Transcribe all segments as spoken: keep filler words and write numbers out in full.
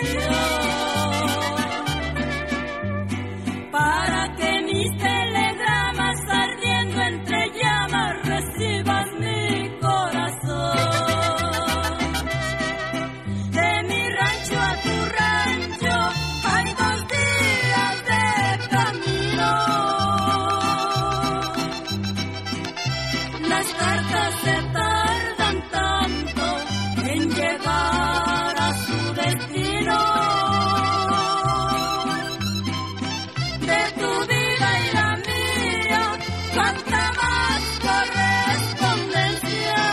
para que mis telegramas ardiendo entre llamas recibas mi corazón. De mi rancho a tu rancho hay dos días de camino. Las cartas se tardan tanto en llegar a su destino. De tu vida y la mía, cuánta más correspondencia,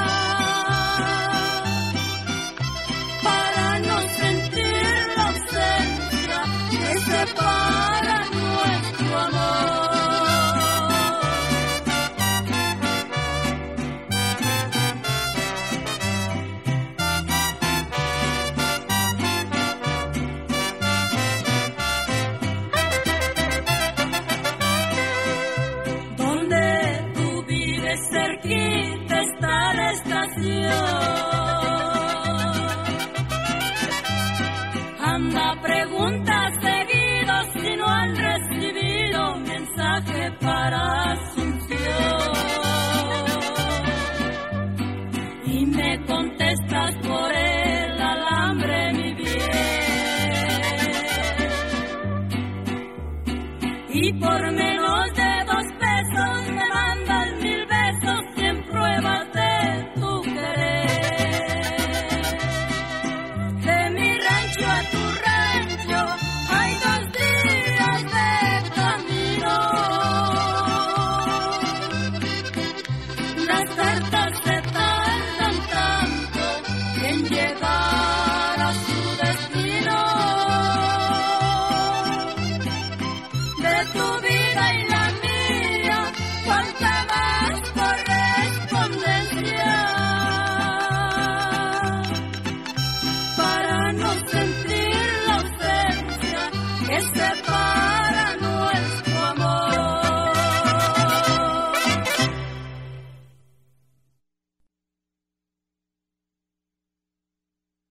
para no sentir la ausencia que separa nuestro amor. Donde tú vives cerquita está la estación. Anda, pregunta seguido si no han recibido mensaje para